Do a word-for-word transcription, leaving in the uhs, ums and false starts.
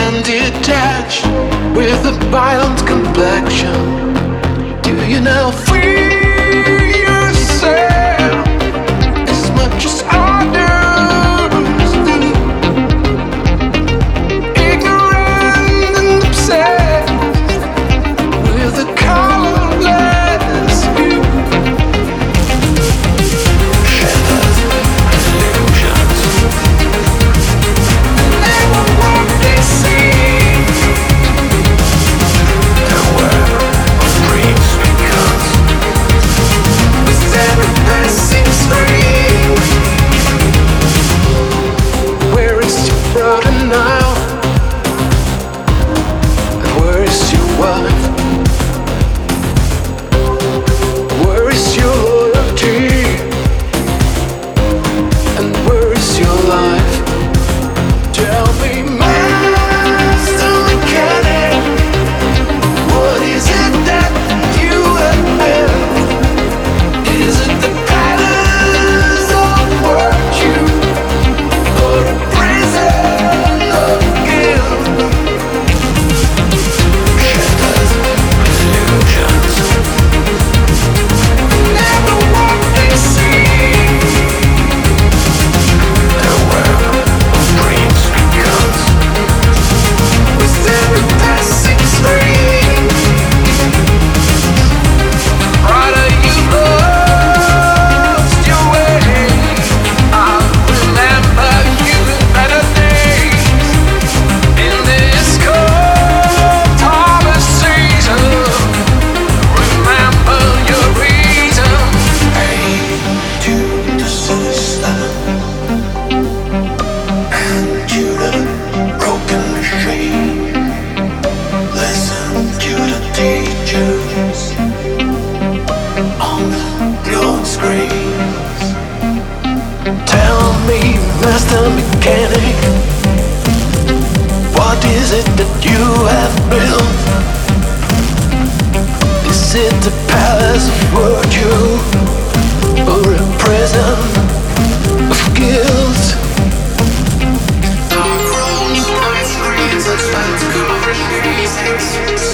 and detached with a violent complexion. Do you now free yourself as much as others do? Ignorant and obsessed with a colorless view. Shadows, illusions, never what they see. The world of dreams becomes with every passing stream. Where is your brother now? And where is your wife? Where is your loyalty? And where is your life? Tell me, master mechanic, what is it that you have built? Is it the patterns of virtue or a prison of guilt? Shadows, illusions, never what they see. The world of dreams becomes with every passing stream. Brother, you lost your way. I'll remember you in better days. In this cold harvest season, remember your reason. Hey to the sister and to the broken machine. Listen to the teachers on the glowing screens. Tell me, master mechanic, what is it that you have built? Is it the palace of virtue or a prison of guilt? Dark rooms, night screens, and spent conversations.